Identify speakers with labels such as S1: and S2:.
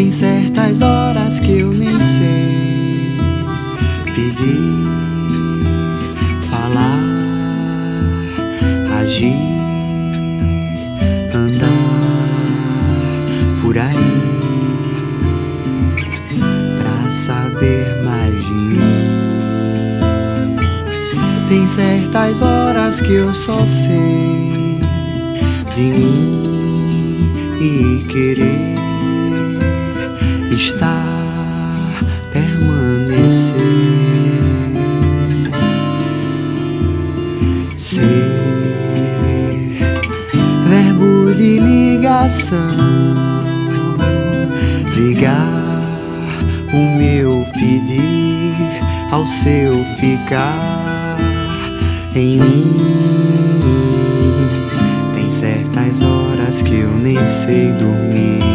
S1: Tem certas horas que eu nem sei pedir, falar, agir, andar por aí pra saber mais de mim. Tem certas horas que eu só sei de mim e querer estar, permanecer, ser verbo de ligação, ligar o meu pedir ao seu ficar em mim. Tem certas horas que eu nem sei dormir.